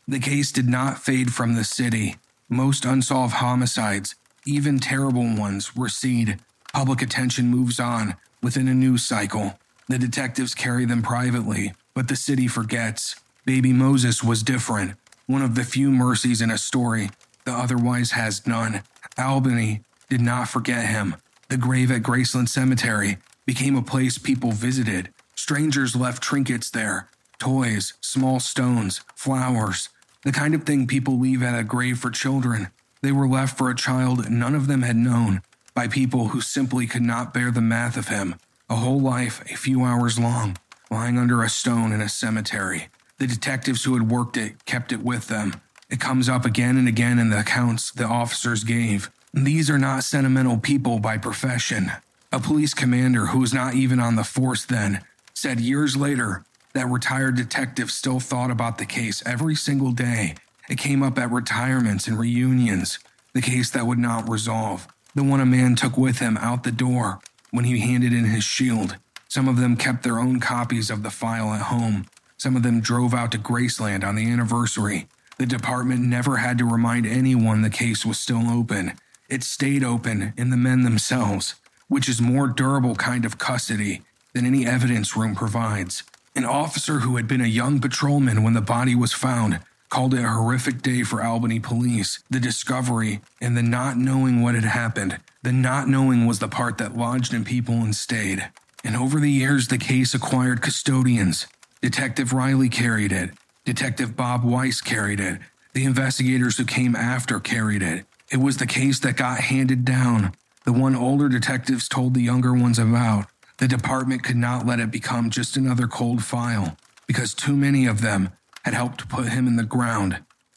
The case did not fade from the city. Most unsolved homicides, even terrible ones, recede. Public attention moves on within a news cycle. The detectives carry them privately, but the city forgets. Baby Moses was different. One of the few mercies in a story that otherwise has none. Albany did not forget him. The grave at Graceland Cemetery became a place people visited. Strangers left trinkets there. Toys, small stones, flowers. The kind of thing people leave at a grave for children. They were left for a child none of them had known, by people who simply could not bear the math of him. A whole life, a few hours long, lying under a stone in a cemetery. The detectives who had worked it kept it with them. It comes up again and again in the accounts the officers gave. These are not sentimental people by profession. A police commander who was not even on the force then said years later that retired detectives still thought about the case every single day. It came up at retirements and reunions. The case that would not resolve. The one a man took with him out the door when he handed in his shield. Some of them kept their own copies of the file at home. Some of them drove out to Graceland on the anniversary. The department never had to remind anyone the case was still open. It stayed open in the men themselves, which is more durable kind of custody than any evidence room provides. An officer who had been a young patrolman when the body was found called it a horrific day for Albany police. The discovery and the not knowing what had happened. The not knowing was the part that lodged in people and stayed. And over the years, the case acquired custodians. Detective Riley carried it. Detective Bob Weiss carried it. The investigators who came after carried it. It was the case that got handed down, the one older detectives told the younger ones about. The department could not let it become just another cold file, because too many of them had helped put him in the ground.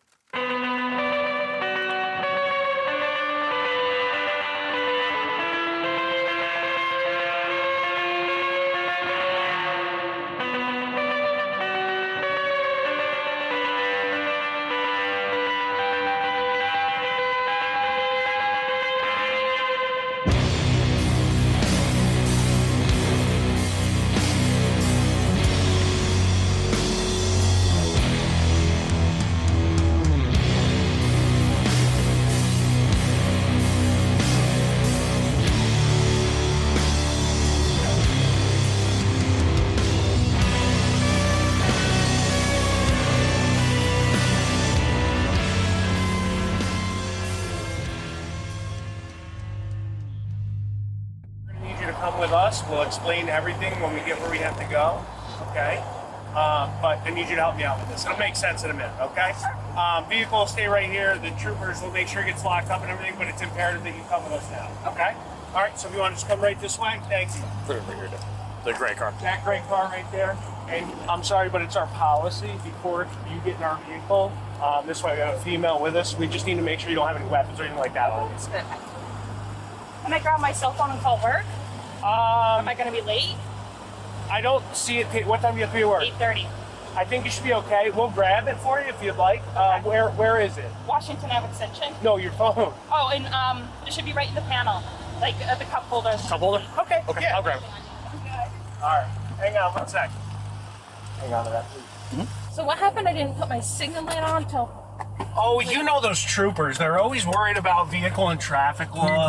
We'll explain everything when we get where we have to go, okay? But I need you to help me out with this. It'll make sense in a minute, okay? Vehicle will stay right here. The troopers will make sure it gets locked up and everything, but it's imperative that you come with us now, okay? All right, so if you want to just come right this way, thank you. Put it right here, the gray car. That gray car right there. And I'm sorry, but it's our policy before you get in our vehicle. This way we have a female with us. We just need to make sure you don't have any weapons or anything like that on you. Can I grab my cell phone and call work? Am I going to be late? I don't see it. What time do you have to be at work? 8:30. I think you should be okay. We'll grab it for you if you'd like. Okay. Where is it? Washington Ave Extension. No, your phone. Oh, and it should be right in the panel, like at the cup holder. Cup holder? Okay. Yeah. I'll grab it. All right. Hang on 1 sec. Hang on to that, please. Mm-hmm. So what happened? I didn't put my signal light on until... Oh, you know those troopers. They're always worried about vehicle and traffic law.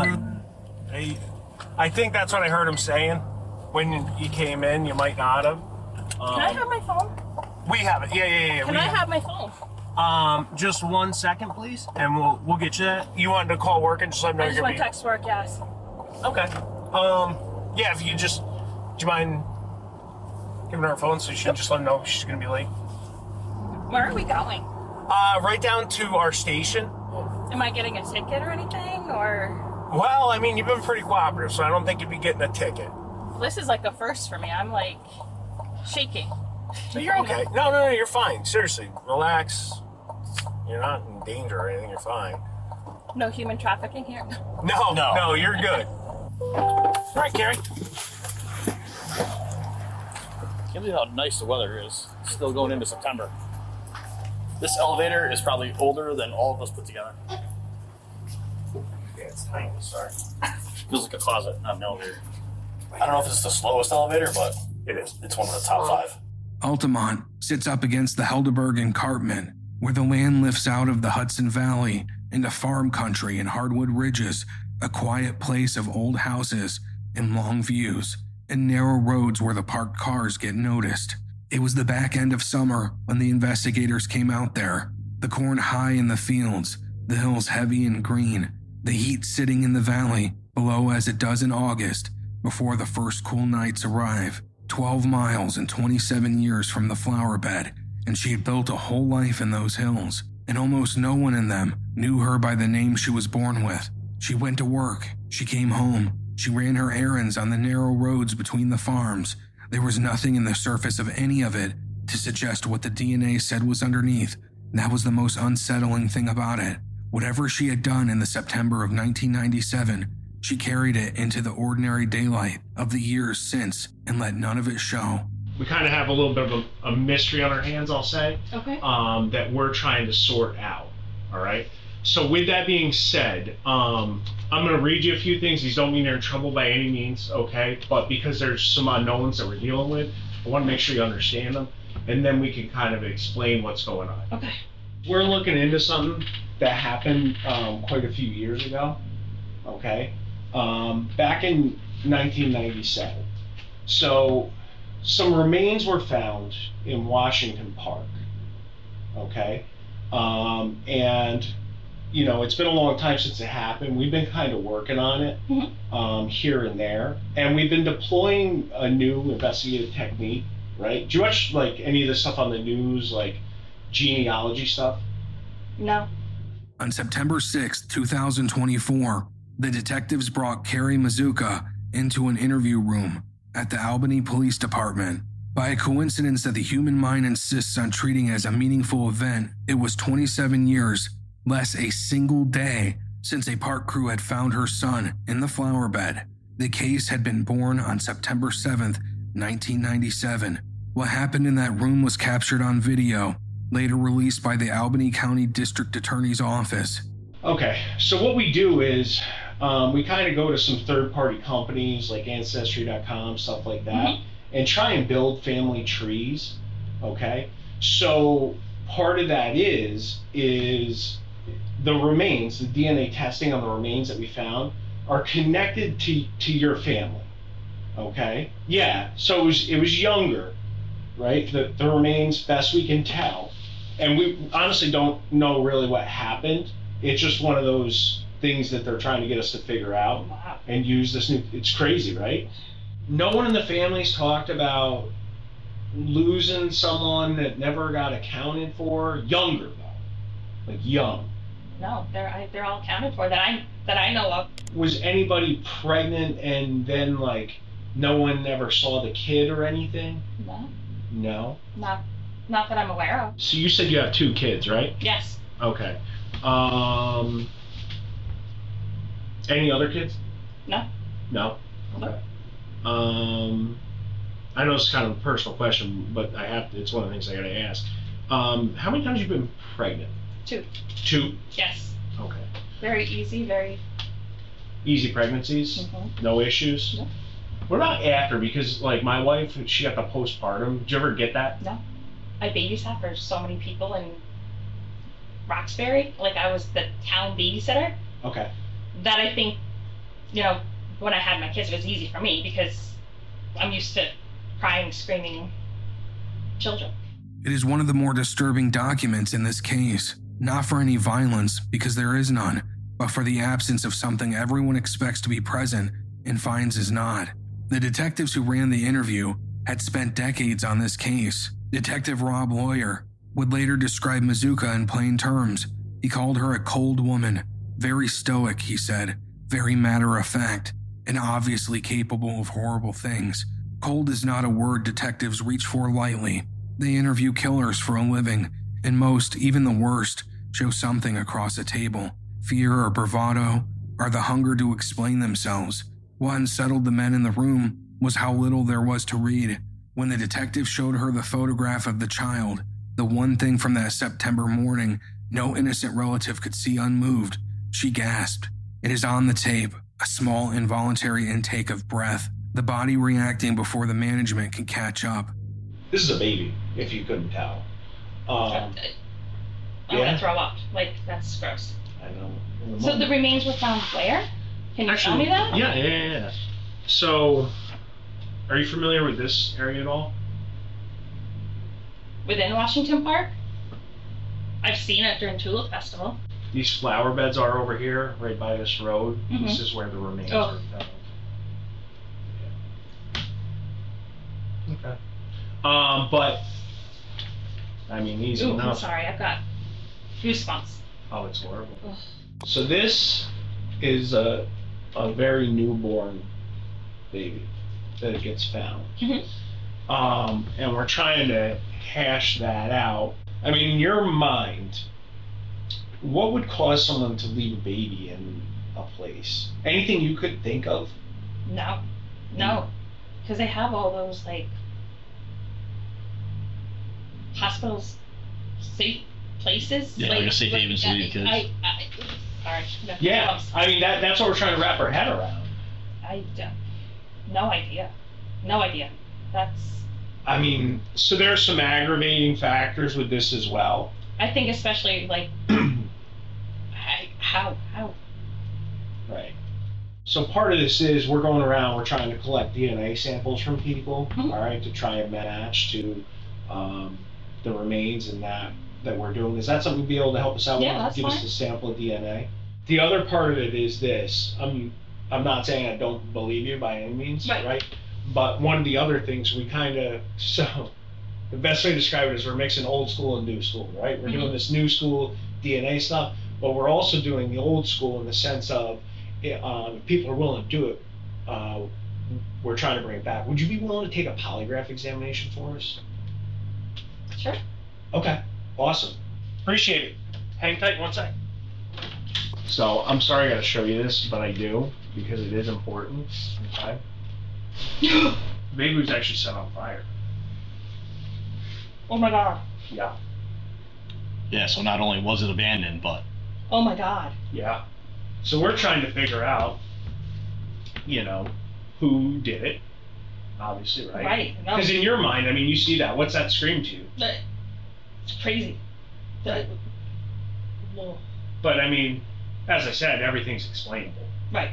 I think that's what I heard him saying. When you came in, you might not have. Can I have my phone? We have it. Yeah. Can I have my phone? Just 1 second, please, and we'll get you that. You wanted to call work and just let me know. I just want to text work, yes. Okay. Yeah, if you just, do you mind giving her a phone so you should just let her know she's gonna be late? Where are we going? Right down to our station. Am I getting a ticket or anything, or? Well, I mean, you've been pretty cooperative, so I don't think you'd be getting a ticket. This is like a first for me. I'm like shaking. So you're okay. No, you're fine. Seriously, relax. You're not in danger or anything. You're fine. No human trafficking here? No, you're good. All right, Carrie. Can't believe how nice the weather is. Still going into September. This elevator is probably older than all of us put together. Yeah, it's tiny. Sorry. Feels like a closet, not an elevator. I don't know if it's the slowest elevator, but it is. It's one of the top 5. Altamont sits up against the Helderberg and Cartman. where the land lifts out of the Hudson Valley into farm country and hardwood ridges, a quiet place of old houses and long views, and narrow roads where the parked cars get noticed. It was the back end of summer when the investigators came out there, the corn high in the fields, the hills heavy and green, the heat sitting in the valley below as it does in August before the first cool nights arrive. 12 miles and 27 years from the flower bed, and she had built a whole life in those hills, and almost no one in them knew her by the name she was born with. She went to work, she came home, she ran her errands on the narrow roads between the farms. There was nothing in the surface of any of it to suggest what the DNA said was underneath. That was the most unsettling thing about it. Whatever she had done in the September of 1997, she carried it into the ordinary daylight of the years since and let none of it show. We kind of have a little bit of a mystery on our hands, I'll say, Okay. that we're trying to sort out, all right? So with that being said, I'm going to read you a few things. These don't mean you're in trouble by any means, okay? But because there's some unknowns that we're dealing with, I want to make sure you understand them, and then we can kind of explain what's going on. Okay. We're looking into something that happened quite a few years ago, okay? Back in 1997. So some remains were found in Washington Park, okay? And, you know, it's been a long time since it happened. We've been kind of working on it here and there. And we've been deploying a new investigative technique, right? Do you watch, like, any of the stuff on the news, like genealogy stuff? No. On September 6, 2024, the detectives brought Carrie Mazuka into an interview room at the Albany Police Department. By a coincidence that the human mind insists on treating as a meaningful event, it was 27 years, less a single day, since a park crew had found her son in the flower bed. The case had been born on September 7th, 1997. What happened in that room was captured on video, later released by the Albany County District Attorney's Office. Okay, so what we do is we kind of go to some third-party companies like Ancestry.com, stuff like that, and try and build family trees, okay? So part of that is the remains, the DNA testing on the remains that we found are connected to your family, okay? Yeah, so it was younger, right? The remains, best we can tell. And we honestly don't know really what happened. It's just one of those things that they're trying to get us to figure out and use this new, it's crazy, right? No one in the family's talked about losing someone that never got accounted for. Younger though, like young. No, they're all accounted for that I know of. Was anybody pregnant and then like no one ever saw the kid or anything? No. No? Not that I'm aware of. So you said you have 2 kids, right? Yes. Okay. Any other kids? No. No? Okay. I know it's kind of a personal question, but it's one of the things I gotta ask. How many times have you been pregnant? 2. 2? Yes. Okay. Very easy, very... Easy pregnancies? No issues? No. What about after? Because like my wife, she got the postpartum. Did you ever get that? No. I babysat for so many people in Roxbury. Like I was the town babysitter. Okay. That I think, you know, when I had my kids, it was easy for me because I'm used to crying, screaming children. It is one of the more disturbing documents in this case, not for any violence, because there is none, but for the absence of something everyone expects to be present and finds is not. The detectives who ran the interview had spent decades on this case. Detective Rob Lawyer would later describe Mazuka in plain terms. He called her a cold woman, very stoic, he said, very matter-of-fact, and obviously capable of horrible things. Cold is not a word detectives reach for lightly. They interview killers for a living, and most, even the worst, show something across a table. Fear or bravado, or the hunger to explain themselves. What unsettled the men in the room was how little there was to read. When the detective showed her the photograph of the child, the one thing from that September morning no innocent relative could see unmoved, she gasped. It is on the tape, a small involuntary intake of breath, the body reacting before the management can catch up. This is a baby, if you couldn't tell. I'm gonna throw up. Like, that's gross. I know. So the remains were found where? Can you tell me that? Yeah. So, are you familiar with this area at all? Within Washington Park? I've seen it during Tulip Festival. These flower beds are over here, right by this road. Mhm. This is where the remains Oh. are found. Yeah. Okay. But I mean, easy Ooh, I'm enough. sorry, I've got goosebumps. Oh, it's horrible. Ugh. So this is a very newborn baby that it gets found. Mhm. And we're trying to hash that out. I mean, in your mind, what would cause someone to leave a baby in a place? Anything you could think of? No, because they have all those like hospitals, safe places. Yeah, like a safe haven for these kids. Sorry. No, Yeah, I mean that's what we're trying to wrap our head around. I don't. No idea. No idea. That's. I mean, so there's some aggravating factors with this as well. I think especially like. How? Right. So part of this is we're going around, we're trying to collect DNA samples from people, Mhm. all right, to try and match to the remains and that we're doing. Is that something you'd be able to help us out Yeah, with? that's Give fine. us a sample of DNA. The other part of it is this. I'm not saying I don't believe you by any means, Right. But one of the other things we so the best way to describe it is we're mixing old school and new school, right? We're doing Mhm. this new school DNA stuff, but we're also doing the old school in the sense of if people are willing to do it, we're trying to bring it back. Would you be willing to take a polygraph examination for us? Sure. Okay, awesome. Appreciate it. Hang tight one sec. So I'm sorry I gotta show you this, but I do, because it is important. Okay. The baby was actually set on fire. Oh my god. Yeah. Yeah, so not only was it abandoned, but Oh my god. Yeah. So we're trying to figure out, who did it. Obviously, right? Right. No. Because in your mind, I mean, you see that. What's that scream to you? It's crazy. No. But I mean, as I said, everything's explainable. Right.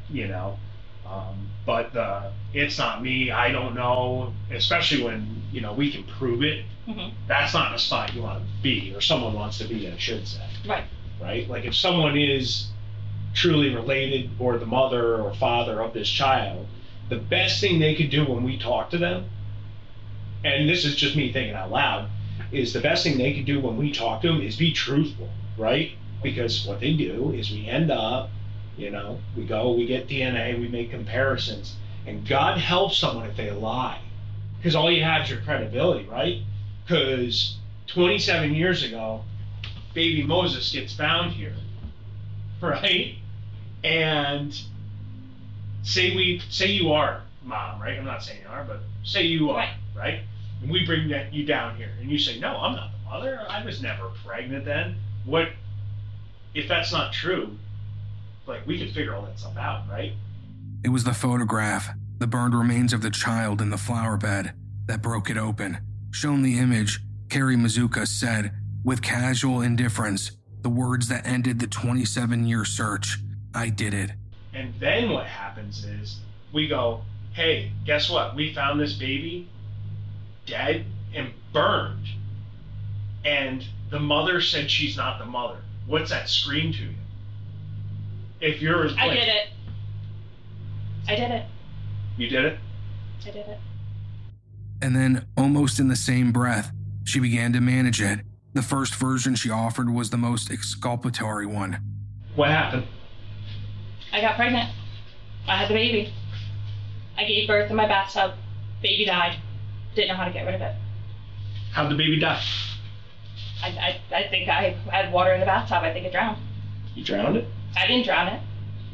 But it's not me. I don't know. Especially when we can prove it. Mhm. That's not a spot you want to be, or someone wants to be. I should say. Right. Right. Like if someone is truly related, or the mother or father of this child, the best thing they could do when we talk to them, and this is just me thinking out loud, is the best thing they could do when we talk to them is be truthful, right? Because what they do is we end up, we go, we get DNA, we make comparisons, and God help someone if they lie. Because all you have is your credibility, right? Because 27 years ago, baby Moses gets found here, right? And say you are mom, right? I'm not saying you are, but say you are, right? And we bring you down here, and you say, no, I'm not the mother. I was never pregnant then. What if that's not true? Like, we could figure all that stuff out, right? It was the photograph, the burned remains of the child in the flower bed, that broke it open. Shown the image, Carrie Mazuka said, with casual indifference, the words that ended the 27-year search. I did it. And then what happens is we go, hey, guess what? We found this baby dead and burned. And the mother said she's not the mother. What's that scream to you? If you're I did it. I did it. You did it? I did it. And then, almost in the same breath, she began to manage it. The first version she offered was the most exculpatory one. What happened? I got pregnant. I had the baby. I gave birth in my bathtub. Baby died. Didn't know how to get rid of it. How'd the baby die? I think I had water in the bathtub. I think it drowned. You drowned it? I didn't drown it.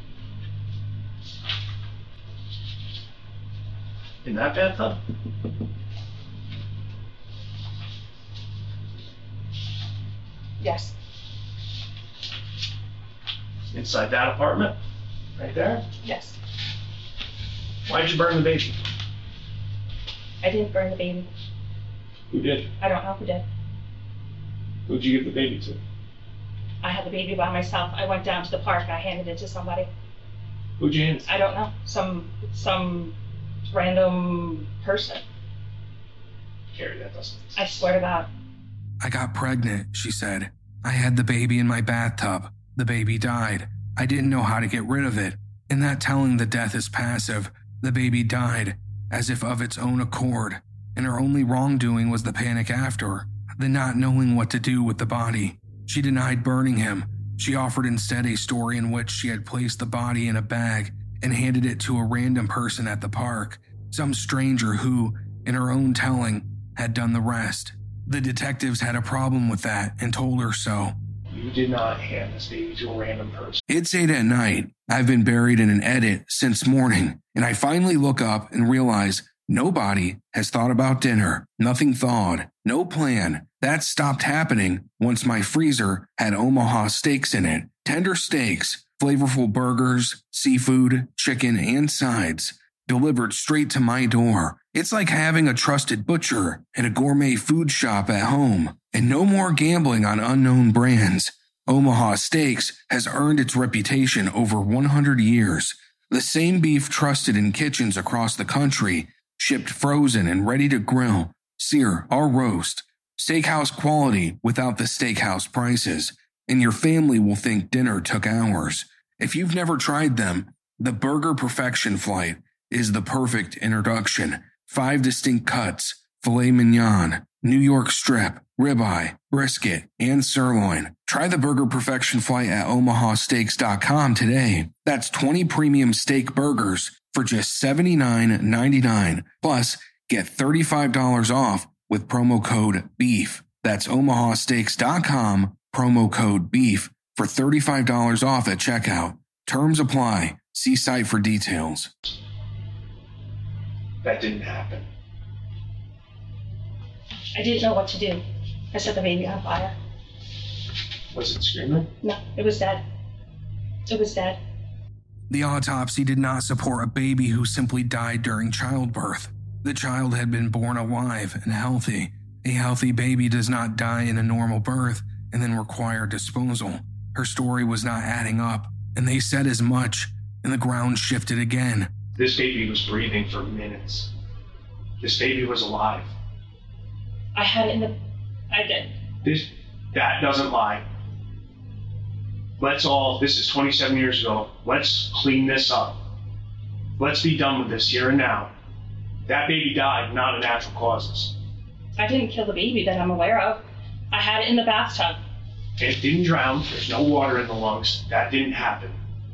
In that bathtub? Yes. Inside that apartment? Right there? Yes. Why'd you burn the baby? I didn't burn the baby. Who did? I don't know who did. Who'd you give the baby to? I had the baby by myself. I went down to the park. I handed it to somebody. Who'd you hand it to? I don't know. Some random person. Carrie, that doesn't. I swear to God. I got pregnant, she said. I had the baby in my bathtub. The baby died. I didn't know how to get rid of it. In that telling the death is passive, the baby died, as if of its own accord, and her only wrongdoing was the panic after, the not knowing what to do with the body. She denied burning him. She offered instead a story in which she had placed the body in a bag and handed it to a random person at the park, some stranger who, in her own telling, had done the rest. The detectives had a problem with that and told her so. You did not hand this baby to a random person. It's 8 at night. I've been buried in an edit since morning, and I finally look up and realize nobody has thought about dinner. Nothing thawed. No plan. That stopped happening once my freezer had Omaha steaks in it. Tender steaks, flavorful burgers, seafood, chicken, and sides. Delivered straight to my door. It's like having a trusted butcher and a gourmet food shop at home. And no more gambling on unknown brands. Omaha Steaks has earned its reputation over 100 years. The same beef trusted in kitchens across the country, shipped frozen and ready to grill, sear, or roast. Steakhouse quality without the steakhouse prices. And your family will think dinner took hours. If you've never tried them, the Burger Perfection Flight is the perfect introduction. 5 distinct cuts: filet mignon, New York strip, ribeye, brisket, and sirloin. Try the Burger Perfection Flight at omahasteaks.com today. That's 20 premium steak burgers for just $79.99. Plus, get $35 off with promo code BEEF. That's omahasteaks.com, promo code BEEF for $35 off at checkout. Terms apply. See site for details. That didn't happen. I didn't know what to do. I set the baby on fire. Was it screaming? No, it was dead. It was dead. The autopsy did not support a baby who simply died during childbirth. The child had been born alive and healthy. A healthy baby does not die in a normal birth and then require disposal. Her story was not adding up, and they said as much, and the ground shifted again. This baby was breathing for minutes. This baby was alive. I had it in the... I did. That doesn't lie. This is 27 years ago. Let's clean this up. Let's be done with this here and now. That baby died, not of natural causes. I didn't kill the baby that I'm aware of. I had it in the bathtub. It didn't drown. There's no water in the lungs. That didn't happen.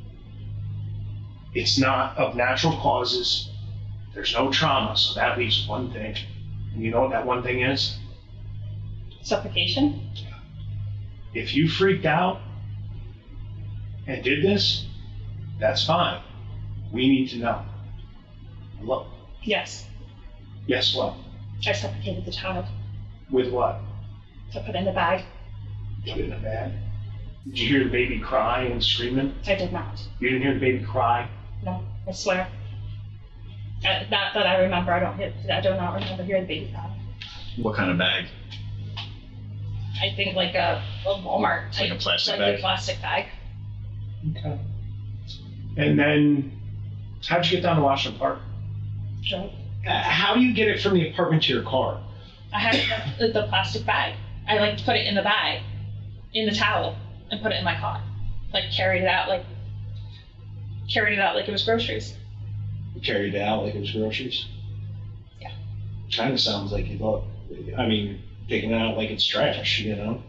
It's not of natural causes. There's no trauma, so that leaves one thing. And you know what that one thing is? Suffocation? If you freaked out and did this, that's fine. We need to know. Look. Yes. Guess what? I suffocated the child. With what? I put it in the bag. Put it in a bag? Did you hear the baby cry and screaming? I did not. You didn't hear the baby cry? No, I swear. Not that I remember. I do not remember hearing the baby cry. What kind of bag? I think like a Walmart type. Like a plastic bag? Like a plastic bag. Okay. And then, how'd you get down to Washington Park? Sure. How do you get it from the apartment to your car? I had the plastic bag. I put it in the bag, in the towel, and put it in my car. Carried it out like it was groceries. You carried it out like it was groceries? Yeah. Kind of sounds like you thought. Taking it out like it's trash, Yeah.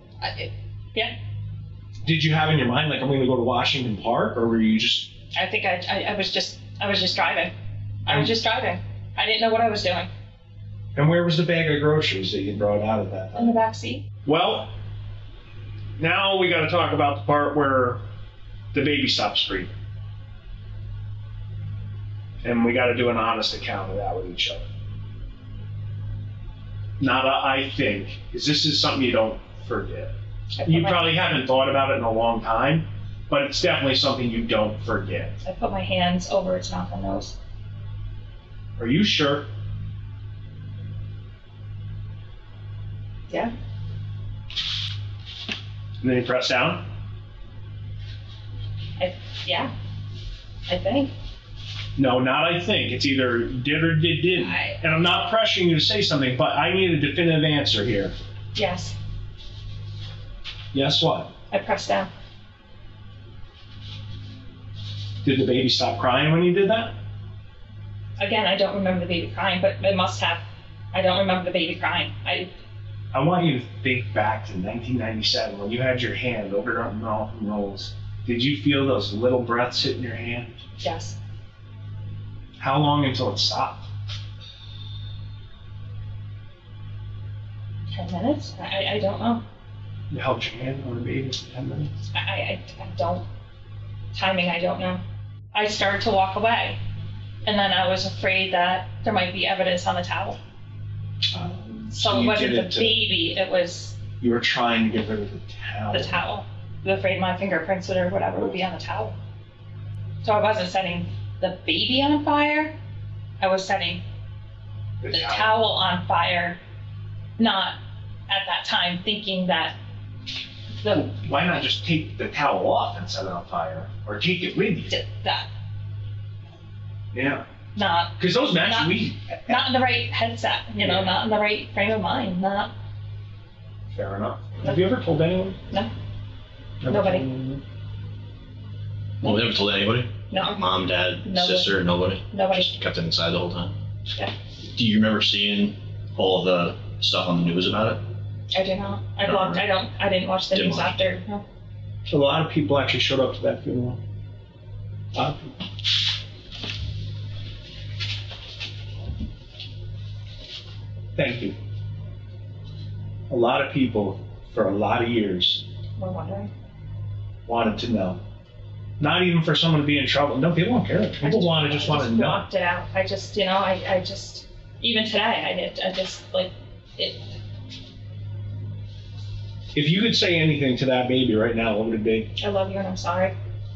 Did you have in your mind I'm going to go to Washington Park, or were you just? I think I was just driving. I was just driving. I didn't know what I was doing. And where was the bag of groceries that you brought out at that time? In the back seat. Well, now we got to talk about the part where the baby stops breathing. And we got to do an honest account of that with each other. Not I think, because this is something you don't forget. You probably haven't thought about it in a long time, but it's definitely something you don't forget. I put my hands over its mouth and nose. Are you sure? Yeah. And then you press down? Yeah, I think. No, not I think. It's either did or didn't. And I'm not pressuring you to say something, but I need a definitive answer here. Yes. Yes, what? I pressed down. Did the baby stop crying when you did that? Again, I don't remember the baby crying, but it must have. I don't remember the baby crying. I want you to think back to 1997 when you had your hand over your mouth and nose. Did you feel those little breaths hitting your hand? Yes. How long until it stopped? 10 minutes? I don't know. You held your hand on the baby for 10 minutes? I don't. Timing, I don't know. I started to walk away, and then I was afraid that there might be evidence on the towel. So it wasn't the baby, it was... You were trying to get rid of the towel. The towel. I was afraid my fingerprints or whatever would be on the towel. So I wasn't setting the baby on fire. I was setting the towel on fire, not at that time thinking that the... Why not just take the towel off and set it on fire? Or take it with you? That. Yeah. Not... Because those match not in the right headset, not in the right frame of mind, not... Fair enough. Have you ever told anyone? No. Nobody. Well, we never told anybody? No. Like mom, dad, Nobody. sister, nobody? Nobody. Just kept it inside the whole time? Yeah. Do you remember seeing all of the stuff on the news about it? I do not. I blocked. I didn't watch the Didn't news watch. after. No. So a lot of people actually showed up to that funeral. A lot of people. Thank you. A lot of people, for a lot of years, We're wondering. wanted to know. Not even for someone to be in trouble. No, people don't care. People want to know. Blocked it out. I just, I just, even today, I just, like, it. If you could say anything to that baby right now, what would it be? I love you and I'm sorry.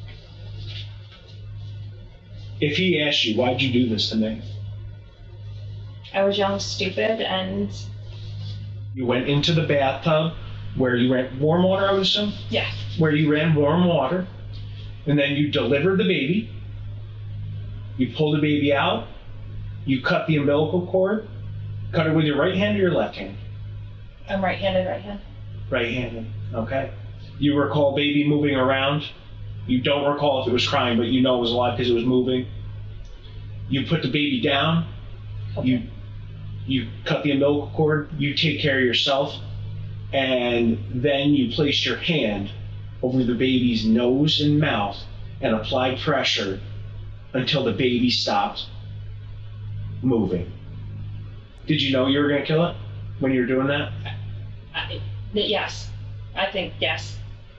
If he asked you, why'd you do this to me? I was young, stupid, and... You went into the bathtub where you ran warm water, I would assume? Yeah. Where you ran warm water, and then you delivered the baby, you pulled the baby out, you cut the umbilical cord, cut it with your right hand or your left hand? I'm right-handed, right hand. Right-handed, okay. You recall baby moving around. You don't recall if it was crying, but you know it was alive because it was moving. You put the baby down, Okay. you cut the umbilical cord, you take care of yourself, and then you placed your hand over the baby's nose and mouth and applied pressure until the baby stopped moving. Did you know you were going to kill it when you were doing that? Yes. I think yes.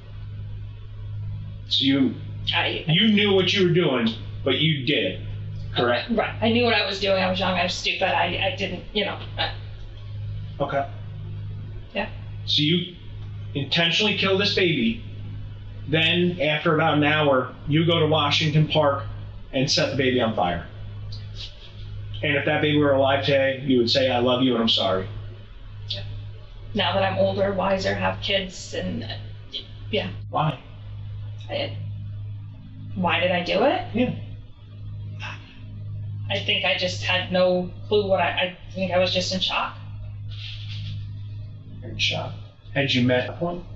So you knew what you were doing, but you did it, correct? Right. I knew what I was doing. I was young. I was stupid. I didn't, Okay. Yeah. So you intentionally kill this baby, then after about an hour, you go to Washington Park and set the baby on fire. And if that baby were alive today, you would say, I love you and I'm sorry. Yeah. Now that I'm older, wiser, have kids, and yeah. Why? Why did I do it? Yeah. I think I just had no clue what I think I was just in shock. You're in shock. Had you met at that point?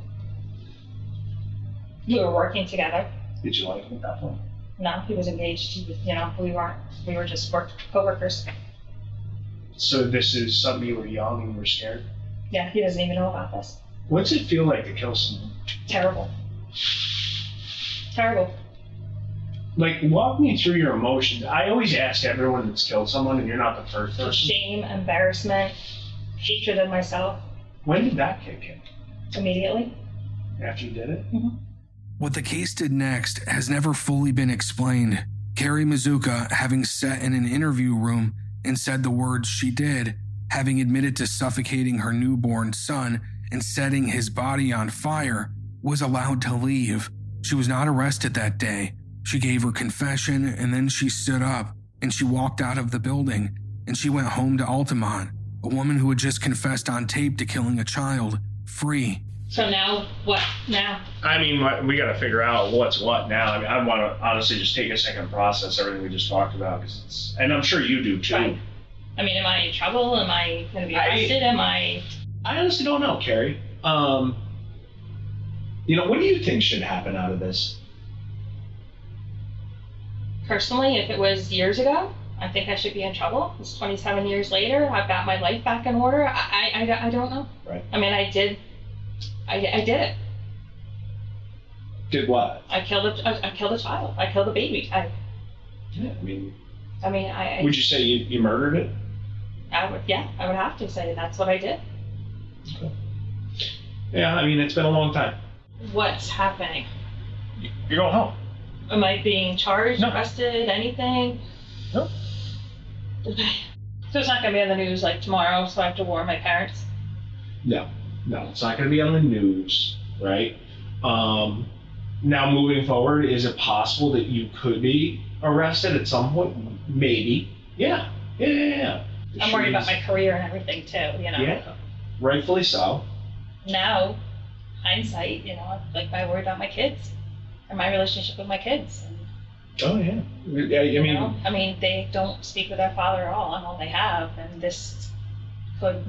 We were working together. Did you like him at that point? No, he was engaged. He was, we were just co-workers. So this is something you were young and you were scared? Yeah, he doesn't even know about this. What's it feel like to kill someone? Terrible. Terrible. Like, walk me through your emotions. I always ask everyone that's killed someone, and you're not the first person. Shame, embarrassment, hatred of myself. When did that kick in? Immediately. After you did it? Mm-hmm. What the case did next has never fully been explained. Carrie Mazuka, having sat in an interview room and said the words she did, having admitted to suffocating her newborn son and setting his body on fire, was allowed to leave. She was not arrested that day. She gave her confession and then she stood up and she walked out of the building and she went home to Altamont, a woman who had just confessed on tape to killing a child, free. So now, what now? I mean, we got to figure out what's what now. I mean, I want to honestly just take a second and process everything we just talked about, and I'm sure you do too. Right. I mean, am I in trouble? Am I going to be arrested? I honestly don't know, Carrie. What do you think should happen out of this? Personally, if it was years ago, I think I should be in trouble. It's 27 years later. I've got my life back in order. I don't know. Right. I mean, I did it. Did what? I killed a child. I killed a baby. I would you say you murdered it? I would have to say that's what I did. Okay. Yeah, I mean, it's been a long time. What's happening? You're going home. Am I being charged, No. arrested, anything? No. Okay. So it's not going to be on the news like tomorrow, so I have to warn my parents? No, it's not going to be on the news, right? Now, moving forward, is it possible that you could be arrested at some point? Maybe. Yeah. I'm worried about my career and everything too, Yeah, rightfully so. Now, hindsight, I worry about my kids and my relationship with my kids. Oh, yeah. I mean, they don't speak with their father at all. I'm all they have, and this could...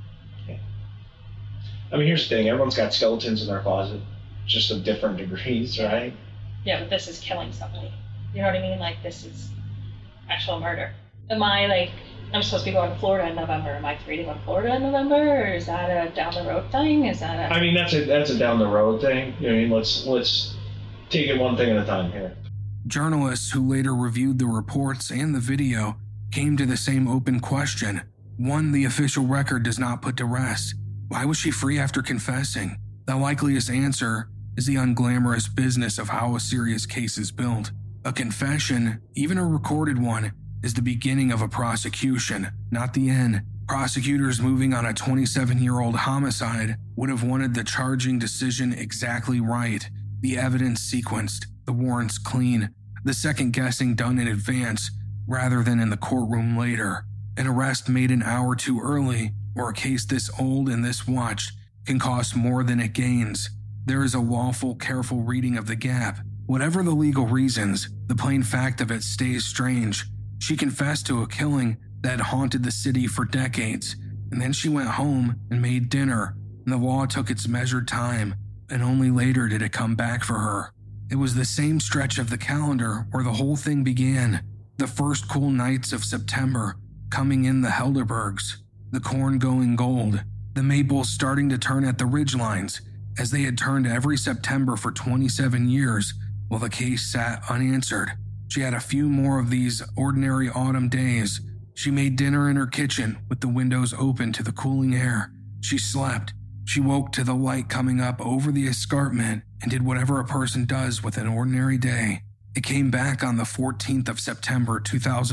I mean, here's the thing. Everyone's got skeletons in their closet, just of different degrees, right? Yeah, but this is killing somebody. You know what I mean? This is actual murder. Am I, I'm supposed to be going to Florida in November. Am I free to go to Florida in November, or is that a down-the-road thing? Is that a... I mean, that's a down-the-road thing. I mean, let's take it one thing at a time here. Journalists who later reviewed the reports and the video came to the same open question. One the official record does not put to rest. Why was she free after confessing? The likeliest answer is the unglamorous business of how a serious case is built. A confession, even a recorded one, is the beginning of a prosecution, not the end. Prosecutors moving on a 27-year-old homicide would have wanted the charging decision exactly right, the evidence sequenced, the warrants clean, the second guessing done in advance rather than in the courtroom later. An arrest made an hour too early, or a case this old and this watched, can cost more than it gains. There is a lawful, careful reading of the gap. Whatever the legal reasons, the plain fact of it stays strange. She confessed to a killing that had haunted the city for decades, and then she went home and made dinner, and the law took its measured time, and only later did it come back for her. It was the same stretch of the calendar where the whole thing began, the first cool nights of September, coming in the Helderbergs, the corn going gold, the maples starting to turn at the ridgelines, as they had turned every September for 27 years, while the case sat unanswered. She had a few more of these ordinary autumn days. She made dinner in her kitchen with the windows open to the cooling air. She slept. She woke to the light coming up over the escarpment and did whatever a person does with an ordinary day. It came back on the 14th of September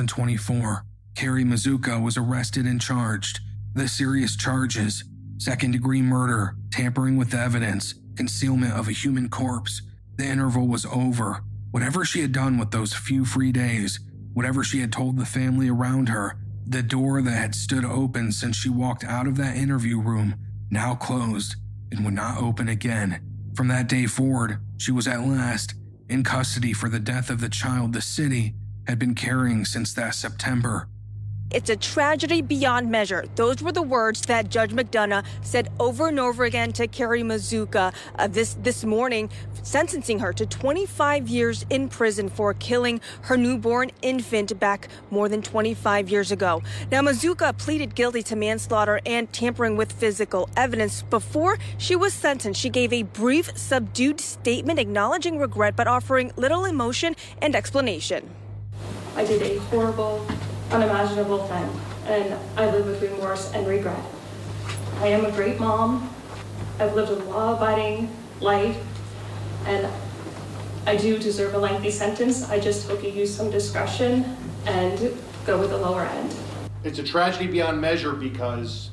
2024. Carrie Mazuka was arrested and charged. The serious charges: second-degree murder, tampering with evidence, concealment of a human corpse. The interval was over. Whatever she had done with those few free days, whatever she had told the family around her, the door that had stood open since she walked out of that interview room, now closed and would not open again. From that day forward, she was at last in custody for the death of the child the city had been carrying since that September. It's a tragedy beyond measure. Those were the words that Judge McDonough said over and over again to Carrie Mazuka this morning, sentencing her to 25 years in prison for killing her newborn infant back more than 25 years ago. Now, Mazuka pleaded guilty to manslaughter and tampering with physical evidence. Before she was sentenced, she gave a brief, subdued statement acknowledging regret but offering little emotion and explanation. I did a horrible, unimaginable thing, and I live with remorse and regret. I am a great mom. I've lived a law-abiding life, and I do deserve a lengthy sentence. I just hope you use some discretion and go with the lower end. It's a tragedy beyond measure because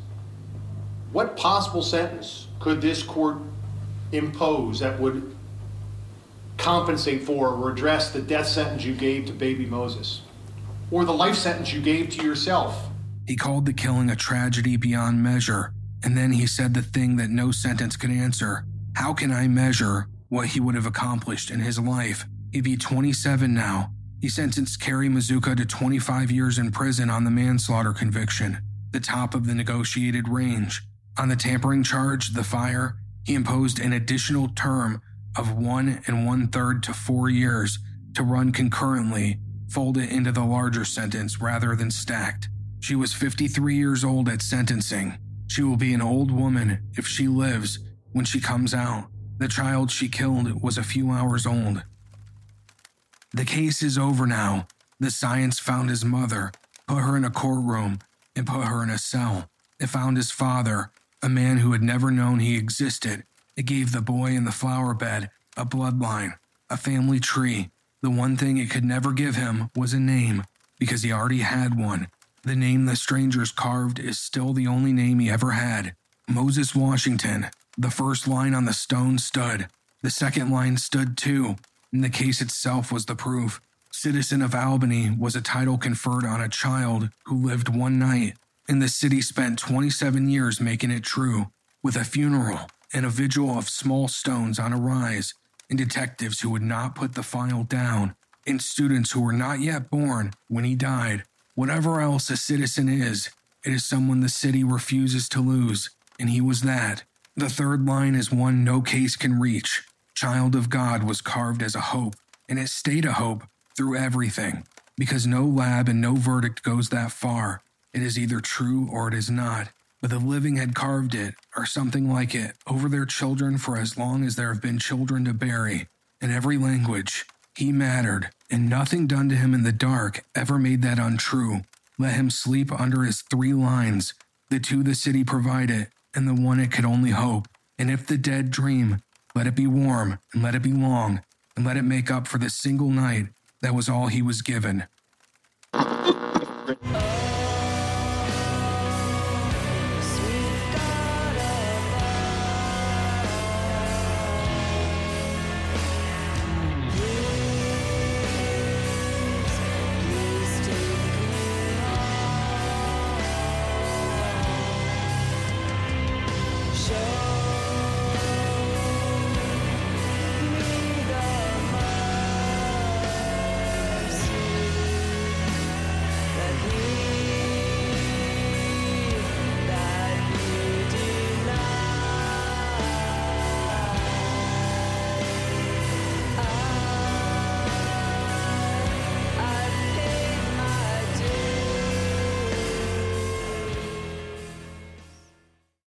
what possible sentence could this court impose that would compensate for or address the death sentence you gave to baby Moses? Or the life sentence you gave to yourself? He called the killing a tragedy beyond measure And then he said the thing that no sentence could answer. How can I measure what he would have accomplished in his life? He'd be 27 now. He sentenced Kerry Mazuka to 25 years in prison on the manslaughter conviction, the top of the negotiated range. On the tampering charge, the fire, he imposed an additional term of 1 1/3 to 4 years to run concurrently, folded into the larger sentence rather than stacked. She was 53 years old at sentencing. She will be an old woman if she lives when she comes out. The child she killed was a few hours old. The case is over now. The science found his mother, put her in a courtroom, and put her in a cell. It found his father, a man who had never known he existed. It gave the boy in the flower bed a bloodline, a family tree. The one thing it could never give him was a name, because he already had one. The name the strangers carved is still the only name he ever had. Moses Washington. The first line on the stone stood. The second line stood too, and the case itself was the proof. Citizen of Albany was a title conferred on a child who lived one night, and the city spent 27 years making it true, with a funeral and a vigil of small stones on a rise, and detectives who would not put the file down, and students who were not yet born when he died. Whatever else a citizen is, it is someone the city refuses to lose, and he was that. The third line is one no case can reach. Child of God was carved as a hope, and it stayed a hope through everything, because no lab and no verdict goes that far. It is either true or it is not. But the living had carved it, or something like it, over their children for as long as there have been children to bury. In every language, he mattered, and nothing done to him in the dark ever made that untrue. Let him sleep under his 3 lines, the 2 the city provided, and the 1 it could only hope. And if the dead dream, let it be warm, and let it be long, and let it make up for the single night that was all he was given.